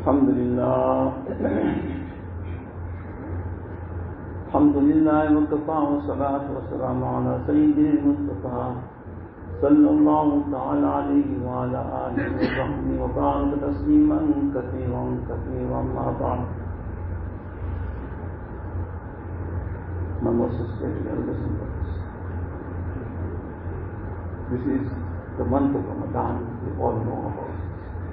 Alhamdulillah. Alhamdulillah wa kafa wa salatu wa salamu ala sayyidil Mustafa sallallahu ta'ala alayhi wa ala alihi wa sahbihi wa baraka tasliman kathiran ma ba'd. My most respected elders and brothers, this is the month of Ramadan, we all know about it.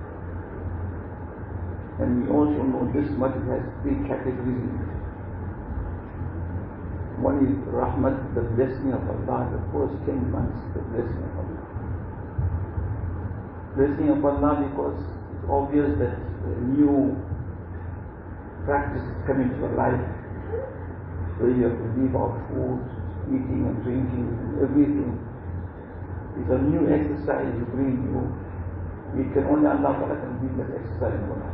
And we also know this month has three categories in it. One is Rahmat, the blessing of Allah, the first 10 months, the blessing of Allah. Blessing of Allah because it's obvious that a new practice is coming to your life, where you have to leave out food, eating and drinking and everything. It's a new exercise you bring you. It can only Allah can bring that exercise in your life.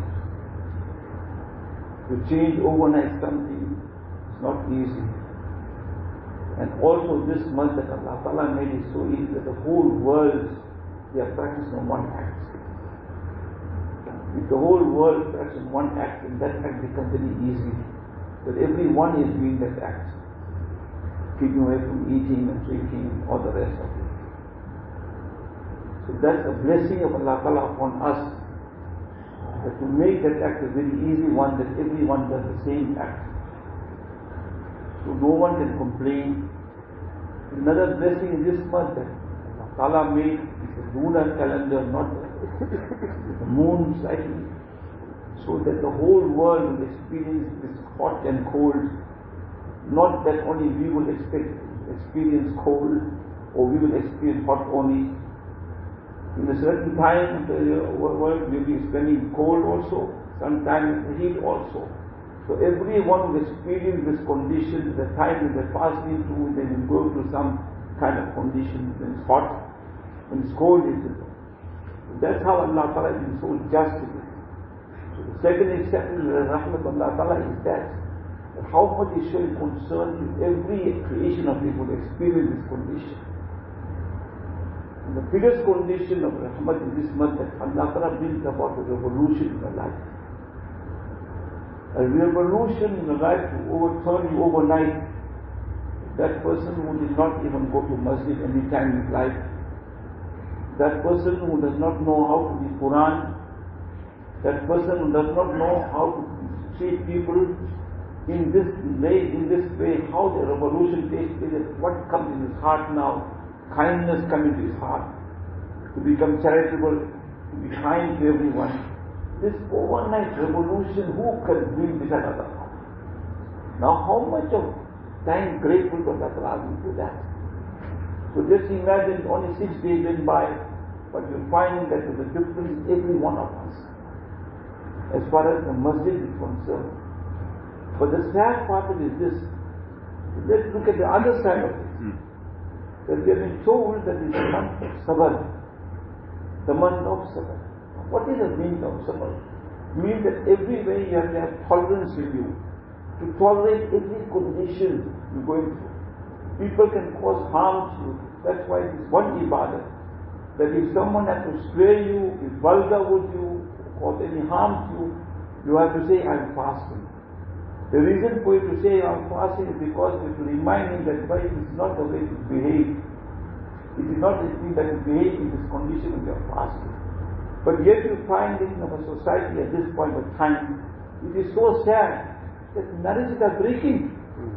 To change overnight something is not easy. And also this month that Allah Ta'ala made it so easy that the whole world, they are practicing one act. If the whole world practices one act, then that act becomes very easy. But everyone is doing that act. Keeping away from eating and drinking, all the rest of it. So that's a blessing of Allah Ta'ala upon us. That to make that act a very easy one, that everyone does the same act. So no one can complain. Another blessing in this month that Allah Ta'ala made is a lunar calendar, not the moon cycle, so that the whole world will experience this hot and cold. Not that only we will experience cold, or we will experience hot only. In a certain time, the world will be spending cold also, sometimes heat also. So everyone will experience this condition, the time when they're fasting through, they will go through some kind of condition. When it's hot, when it's cold, that's how Allah Ta'ala is so just. So the second exception of the Rahmat of Allah Ta'ala is that how much is showing concern with every creation of people experience this condition. And the biggest condition of Rahmat in this month that Allah Ta'ala brings about a revolution in your life. A revolution in your life to overturn you overnight. That person who did not even go to masjid any time in his life. That person who does not know how to read Quran. That person who does not know how to treat people in this way, how the revolution takes place, what comes in his heart now. Kindness coming to his heart, to become charitable, to be kind to everyone. This overnight revolution, who can bring this at Allah? Now how much of time grateful to Allah Ta'ala to that? So just imagine only 6 days went by, but you find that there's a difference in every one of us, as far as the masjid is concerned. But the sad part of it is this. Let's look at the other side of it. That we have been told that it's the month of Sabr. The month of Sabr. What is the meaning of Sabr? It means that everywhere you have to have tolerance in you, to tolerate every condition you're going through. People can cause harm to you. That's why it's one ibadah. That if someone has to swear you, is vulgar with you, cause any harm to you, you have to say, I'm fasting. The reason for you to say I'm fasting is because it will remind him that this is not the way to behave. It is not the thing that you behave in this condition when you are fasting. But yet you find it in our society at this point of time. It is so sad that marriages are breaking.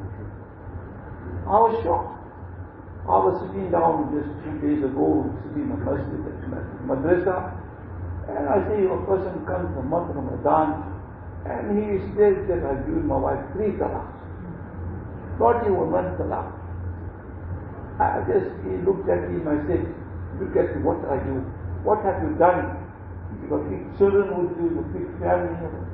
I was shocked. I was sitting down just 2 days ago, sitting in a masjid at madrasa, and I see a person comes from month of Ramadan, and he says that I've given my wife 3 talaqs. Not even 1 talaq. He looked at him, I said, look at me, what are you? What have you done? You got big children with you, you big family.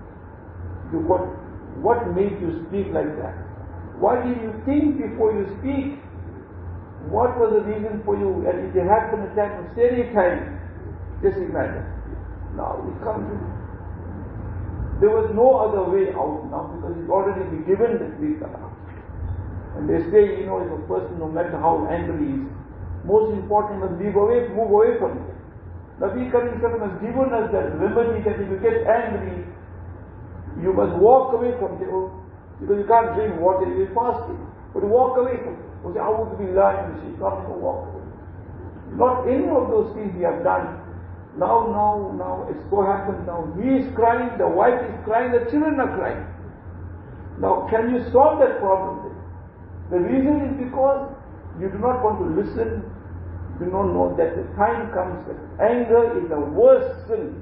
What made you speak like that? Why did you think before you speak? What was the reason for you? And if it happened at that stereotype, just imagine. Now we come to. There was no other way out now because it's already been given the 3 talaq. And they say, if a person, no matter how angry he is, most important must move away from it. Nabi Karim has given us that remedy that if you get angry, You must walk away from it, because you can't drink water, you're fasting. But walk away from it. You say, I would be lying, you can't walk away. Not any of those things we have done. Now, it's so happened now. He is crying, the wife is crying, the children are crying. Now, can you solve that problem then? The reason is because you do not want to listen. You don't know that the time comes that anger is the worst sin.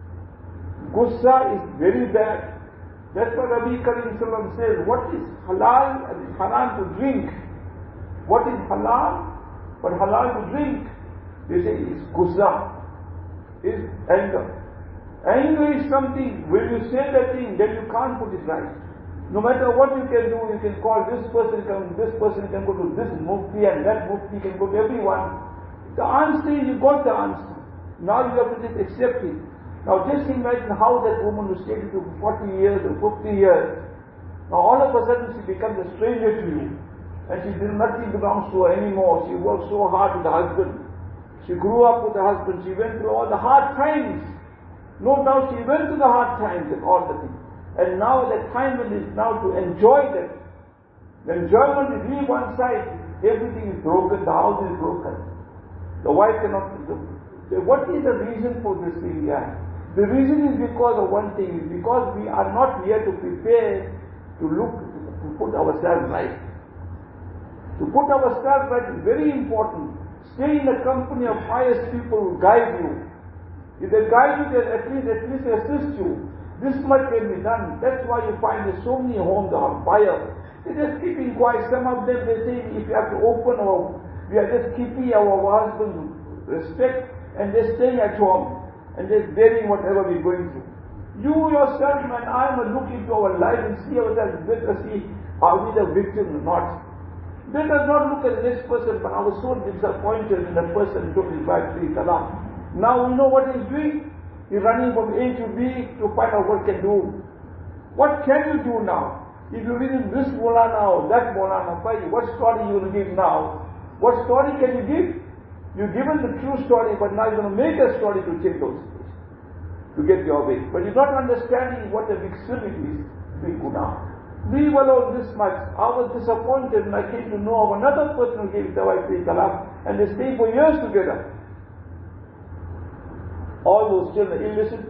Gussa is very bad. That's what Nabi Karim Sallam says. What is halal and haram to drink? What is halal but halal to drink? They say it's gussa, is anger. Anger is something, when you say that thing, then you can't put it right. No matter what you can do, you can call this person can go to this mufti and that mufti can go to everyone. The answer is, you got the answer. Now you have to just accept it. Now just imagine how that woman who stayed with you for 40 years or 50 years, now all of a sudden she becomes a stranger to you. And nothing belongs to her anymore. She worked so hard with the husband. She grew up with the husband. She went through all the hard times. No doubt she went through the hard times and all the things. And now the time is now to enjoy them. The enjoyment is leave one side. Everything is broken. The house is broken. The wife cannot. What is the reason for this thing? The reason is because of one thing. Is because we are not here to prepare to put ourselves right. To put ourselves right is very important. Stay in the company of pious people who guide you. If they guide you, they at least assist you. This much can be done. That's why you find that so many homes are on fire. They're just keeping quiet. Some of them, they say, if you have to open we are just keeping our husband's respect and they're staying at home and just bearing whatever we're going through. You yourself and I must look into our life and see ourselves, better see, are we the victim or not? Let us not look at this person, but I was so disappointed in the person who took his wife to Salam. Now we know what he's doing. He's running from A to B to find out what he can do. What can you do now? If you read in this Molana or that Molana, what story you will give now? What story can you give? You've given the true story, but now you're going to make a story to take those things, to get your way. But you're not understanding what the extremity is. Big guna. Leave alone this much. I was disappointed when I came to know of another person who gave the wife talaq and they stayed for years together. All those children, illicit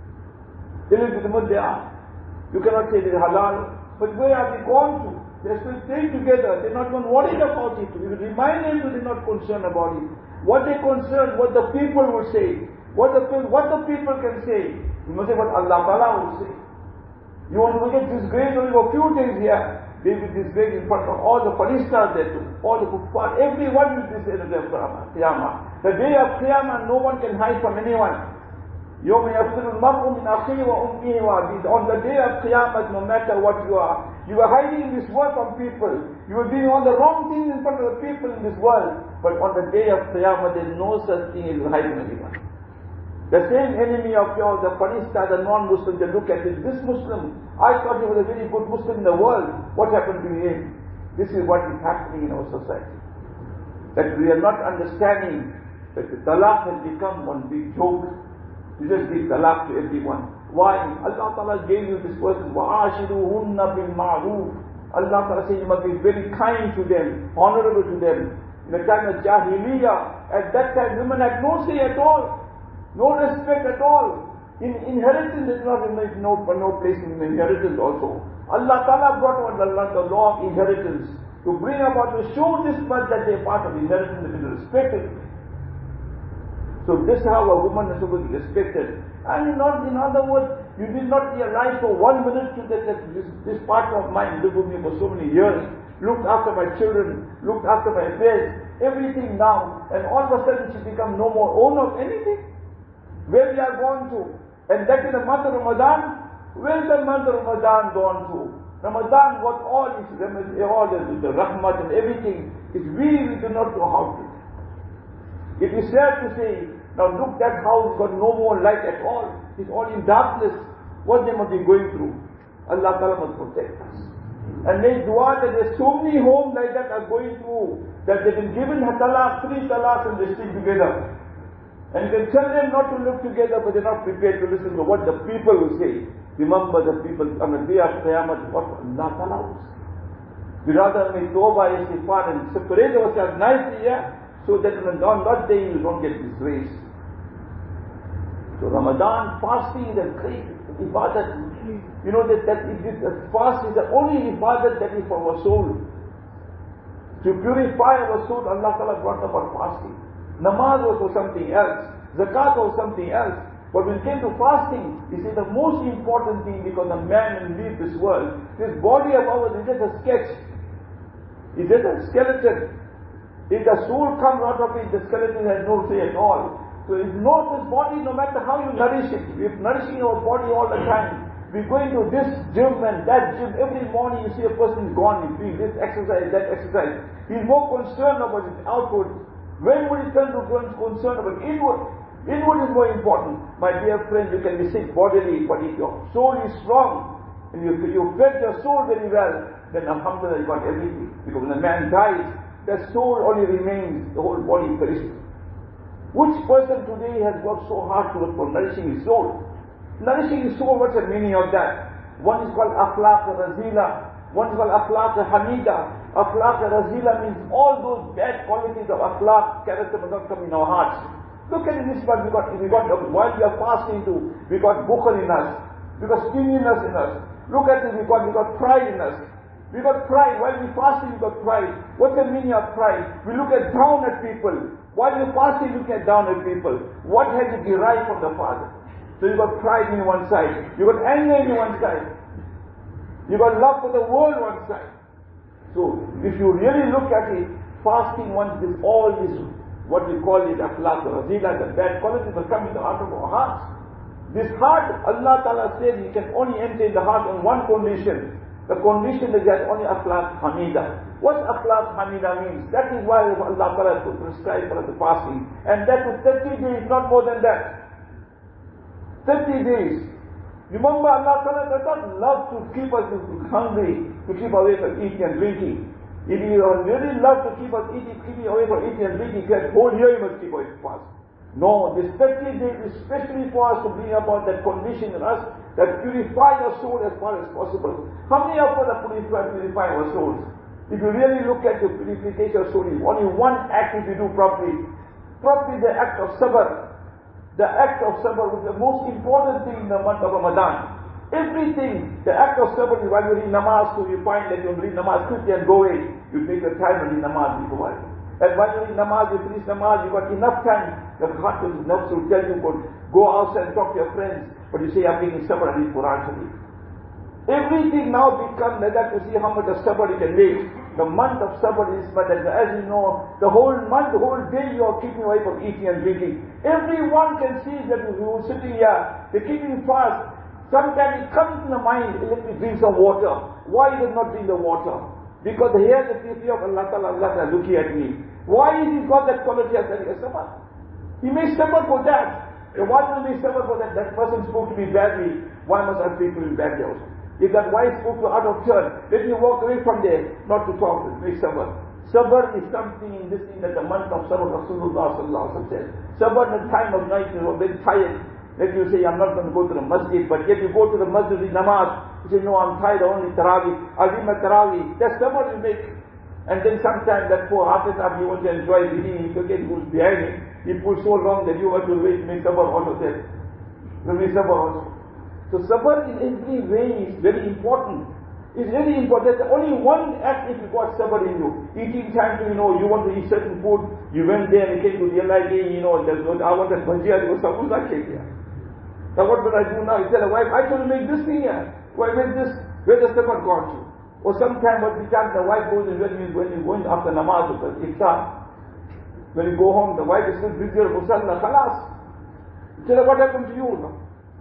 they are. You cannot say they're halal, but where have they gone to? They're still staying together. They're not even worried about it. You remind them that they're not concerned about it. What they're concerned, what the people will say, what the people can say. You must say what Allah Ta'ala will say. You want to get disgraced only for a few days here. They will be disgraced in front of all the Faristas there too. All the kuffar. Everyone will be disgraced in the Qiyamah. The day of Qiyamah, no one can hide from anyone. يَوْمَ يَفْتِرُ الْمَرْءُ مِنْ أَخِيهِ وَأُمِّهِ وَأَبِيهِ. On the day of Qiyamah, no matter what you are hiding in this world from people. You are doing all the wrong things in front of the people in this world. But on the day of Qiyamah, there is no such thing as hiding anyone. The same enemy of yours, the Farista, the non-Muslim, they look at it. This Muslim, I thought he was a very good Muslim in the world. What happened to him? This is what is happening in our society. That we are not understanding that the talaq has become one big joke. You just give talaq to everyone. Why? Allah Ta'ala gave you this person. وَعَاشِرُهُنَّ بِالْمَعْرُوفِ. Allah Ta'ala says you must be very kind to them, honorable to them. In the time of Jahiliyyah, at that time women had no say at all. No respect at all. In inheritance, there is no place in inheritance also. Allah Ta'ala brought on the law of inheritance to bring about, to show this much that they are part of inheritance, that is respected. So this is how a woman is supposed to be respected. And in other words, you did not realize for 1 minute that this partner of mine lived with me for so many years, looked after my children, looked after my affairs, everything now, and all of a sudden she becomes no more owner of anything. Where we are going to, and that in the month of Ramadan, where is the month of Ramadan gone to? Ramadan, what all is, all the rahmat and everything, is we do not know how to. It is sad to say, now look, that house got no more light at all. It's all in darkness. What they must be going through. Allah Ta'ala must protect us. And make dua that there's so many homes like that are going through, that they've been given talaq, 3 talaq and they stick together. And you can tell them not to live together, but they're not prepared to listen to what the people will say. Remember the people on the day of Qiyamah, what Allah allows. We rather make tawbah, istighfar and separate ourselves nicely, so that on that day you don't get disgraced. So Ramadan fasting is a great ibadat. You know that fast is the only ibadat that is for our soul. To purify our soul, Allah Ta'ala brought about fasting. Namaz was for something else. Zakat was something else. But when it came to fasting, he said the most important thing, because a man will leave this world, this body of ours is just a sketch. It's just a skeleton. If the soul comes out of it, the skeleton has no say at all. So if not this body, no matter how you nourish it, if nourishing our body all the time, we're going to this gym and that gym, every morning you see a person is gone, he's doing this exercise, that exercise. He's more concerned about his outward. When will he turn to concern about inward? Inward is more important. My dear friend, you can be sick bodily, but if your soul is strong, and you fed your soul very well, then alhamdulillah you got everything. Because when a man dies, the soul only remains, the whole body perishes. Which person today has worked so hard for nourishing his soul? Nourishing his soul, what's the meaning of that? One is called akhlaq razila, one is called akhlaq hamida. Akhlaq razila means all those bad qualities of akhlaq, character must not come in our hearts. Look at this one, while we are fasting too, we got bukhl in us, we got stinginess in us. Look at this, we got pride in us. We got pride. While we fasting, we got pride. What's the meaning of pride? We look down at people. While we're fasting, we look down at people. What has it derived from the Father? So you got pride in one side. You got anger in one side. You got love for the world one side. So if you really look at it, fasting once is all this, what we call it, akhlaq, razila, the bad qualities will come in the heart of our hearts. This heart, Allah Ta'ala says, you can only enter in the heart on one condition. The condition is that only akhlaq hamida. What akhlaq hamida means? That is why Allah Ta'ala prescribed for the fasting. And that was 30 days, not more than that. 30 days. Remember, Allah Ta'ala does not love to keep us hungry, to keep away from eating and drinking. If you really love to keep us keeping away from eating and drinking, that whole year you must keep away from fast. No, this 30 days is especially for us to bring about that condition in us that purify our soul as far as possible. How many of us are purify our souls? If you really look at the purification of soul, only one act if you do properly the act of sabr. The act of sabr is the most important thing in the month of Ramadan. Everything, the act of sabr is while you read namaz, so you find that you read namaz quickly and go away. You take your time and read namaz before. And when you read namaz, you finish namaz, you got enough time. Your heart will enough to tell you, go outside and talk to your friends. But you say, I'm making sabr and read Quran to me. Everything now becomes like that to see how much of sabr you can make. The month of sabr is, but as you know, the whole month, the whole day you are keeping away from eating and drinking. Everyone can see that you are sitting here, they're keeping fast. Sometimes it comes in the mind, let me drink some water. Why does not drink the water? Because here the fear of Allah Ta'ala looking at me. Why is he got that quality of sabr? He makes sabr for that. And why will he sabr for that? That person spoke to me badly. Why must I speak to him badly also? If that wife spoke to out of turn, let me walk away from there, not to talk, make sabr. Sabr is something in this thing that the month of sabr Rasulullah Sallallahu Alaihi Wasallam said. Sabr in the time of night, you are very tired. Let you say, I'm not going to go to the masjid, but yet you go to the masjid in namaz. You say, no, I'm tired, I only tarawih. I'll read my tarawih. That's sabr you make. And then sometimes that poor artist, you want to enjoy reading, you forget who's behind him. He pulls so long that you have to wait to make sabr out of that. You make sabr also. So sabr in every way is very important. It's very important. There's only one act if you got sabr in you. Eating time to, you want to eat certain food, you went there and you came to realize, there's no, I want that bhajia, you go, samosa cake here. Now what will I do now? You tell a wife, I told you make this thing here. Why make this? Where does sabr gone to? Or sometime what we can, the wife goes and when you're going after namaz, because iftar, when you go home, the wife is still busy or musalla, khalas. You tell her, what happened to you now?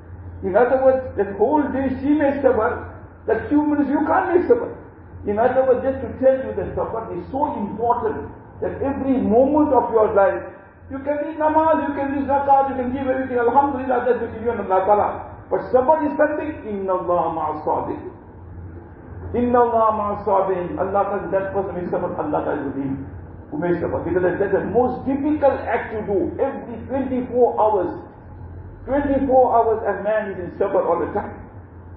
In other words, that whole day she makes sabr, that few minutes you can't make sabr. In other words, just to tell you that sabr is so important that every moment of your life, you can read namaz, you can read zakat, you can give everything, alhamdulillah, that's what you give Allah Ta'ala. But sabr is something, inna Allah ma'as-sabirin. Inna Allah ma'as-sabirin. Allah Ta'ala, that person makes sabr, Allah Ta'ala will him who makes sabr. Because that's the most difficult act to do. Every 24 hours, a man is in sabr all the time.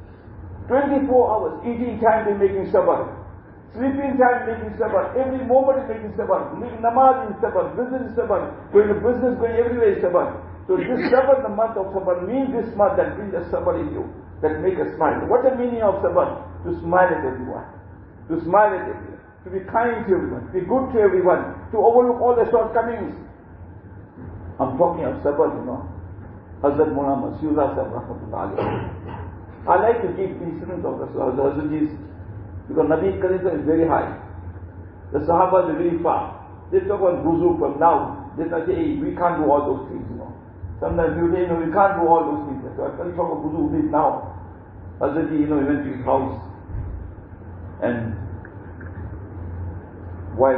24 hours, eating time they're making sabr. Sleeping time making sabr. Every moment is making sabr. Making namaz in sabr. Business in sabr. Going to business, going everywhere is sabr. So this sabr, the month of sabr, means this month that brings a sabr in you. That make us smile. What's the meaning of sabr? To smile at everyone. To smile at everyone. To be kind to everyone. To be good to everyone. To overlook all the shortcomings. I'm talking of sabr, Hazrat Mullah Mashiullah Sahib Rahmatullah alayhi. I like to give incidents of the Hazrat's, because Nabi Karim is very high. The Sahaba is very far. They talk about wuzu from now. They say, hey, we can't do all those things, Sometimes you say, we can't do all those things. So I can't talk about wuzu with now. Hazrat, he went to his house. And while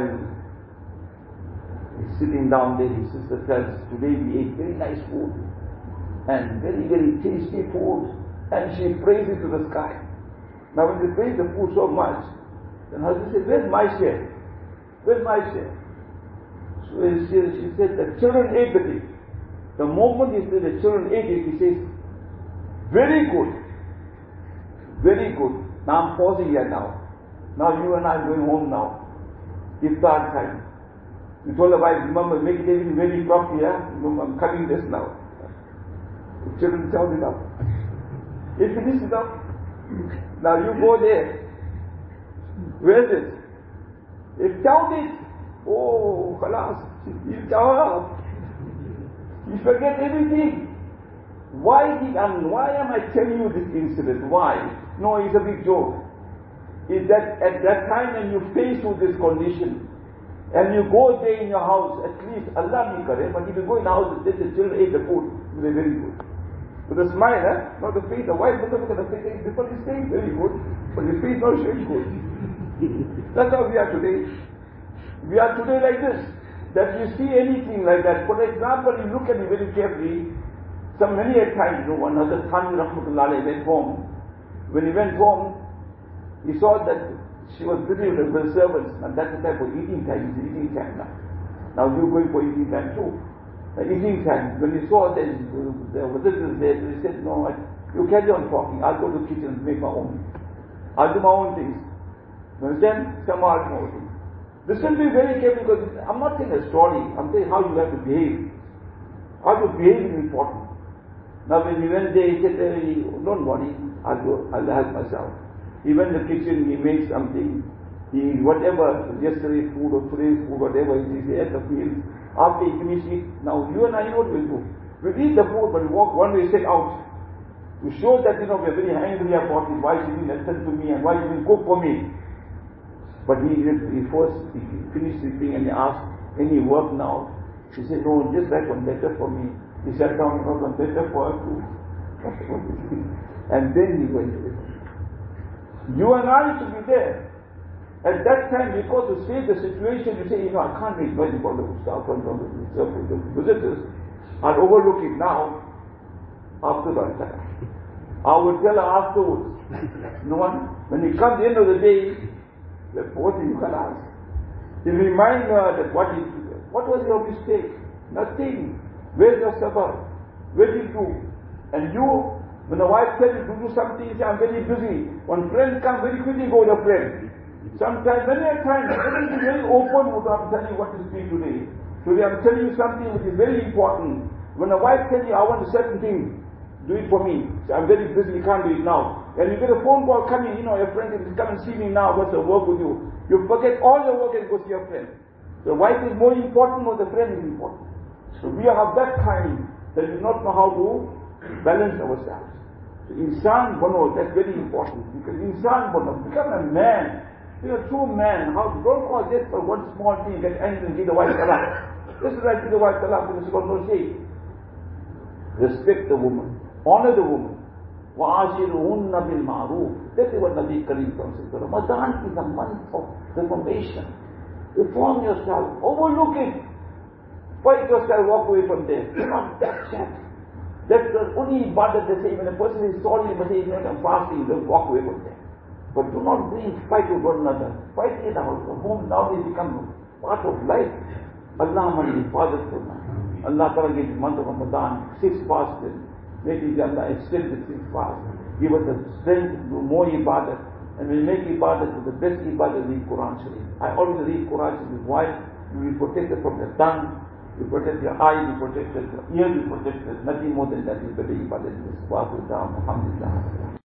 he's sitting down there, his sister tells, today we ate very nice food. And very, very tasty food. And she praised it to the sky. Now when they praise the food so much, then Hazrat said, where's my share? Where's my share? So she said, the children ate the thing. The moment he said the children ate it, he says, very good. Very good. Now I'm pausing here now. Now you and I are going home now. Iftar time. You told the wife, remember, make it everything very properly, I'm cutting this now. The children chow it up. They finish it up. Now you go there. Where's it? They've chowed it. Oh, khalas. You chow up. You forget everything. Why am I telling you this incident? Why? No, it's a big joke. Is that at that time when you face with this condition, and you go there in your house, at least Allah be correct, but if you go in the house and say the children ate the food, it will be very good. With a smile, not the face. The wife doesn't look at the face, people is saying very good, but the face not showing good. That's how we are today. We are today like this. That you see anything like that. For example, you look at it very carefully. Many a time, one Hazrat Khan Rahmatullah went home. When he went home, he saw that she was busy with the servants, and that's the time for eating time. It's eating time now. Now you're going for eating time too. Eating time. When he saw that the visitors there, he said, no, you carry on talking. I'll go to the kitchen and make my own. I'll do my own things. You understand? Some are my own things. Listen to me very carefully, because I'm not saying a story. I'm saying how you have to behave. How to behave is important. Now when he went there, he said, don't worry, I'll help myself. He went to the kitchen, he made something, whatever, yesterday's food or today's food, whatever, he ate the meal. After he finished it, now you and I know what we'll do. We'll eat the food, but we walk one way, step out. To show that, we're very angry about it, why she didn't listen to me and why she didn't cook for me. But he finished sleeping and he asked, any work now? He said, no, just write one letter for me. He sat down and wrote one letter for her too. And then he went to it. You and I should be there. At that time, because to save the situation, you say, I can't be invited for the staff and from the visitors. I'll overlook it now. After that, I will tell her afterwards. When it comes the end of the day, what you can ask. You remind her that what was your mistake? Nothing. Where's your sabr? Where did you do? And you, when the wife tells you to do something, you say, I'm very busy. When friends come, very quickly go with a friend. Sometimes, many a time, everything is very open with I'm telling you what to speak today. Today I'm telling you something which is very important. When a wife tells you, I want a certain thing, do it for me. So I'm very busy, you can't do it now. And you get a phone call coming, your friend is come and see me now, what's the work with you? You forget all your work and go see your friend. The wife is more important or the friend is important. So we have that kind that we do not know how to balance ourselves. So insan bano, that's very important. Because insan bano, become a man. Be a true man. Don't call just for one small thing, get angry and give the wife talaq. This is like give the wife talaq because she got no say. Respect the woman. Honor the woman. وَعَاشِرُهُنَّ بِالْمَعْرُوفِ. That is what Nabi Karim said. Ramadan is a month of reformation. Reform yourself. Overlook it. Fight yourself. Walk away from there. Do not touch that. That's the only ibadat they say. When a person is sorry, but he is not fasting, they'll walk away from there. But do not bring fight with one another. Fight it out. Home now they become part of life. Allah mani father for Allah Ta'ala gave the month of Ramadan 6 fasts. Maybe Allah extend the 6 fasts. Give us the strength to do more ibadat. And we make ibadat to the best ibadat, read Quran Sharif. I always read Quran Sharif. Why? You will be protected from the tongue, you protect your eye, you protect your ear, you protect nothing more than that. You better ibadat in this. Wa down. Alhamdulillah.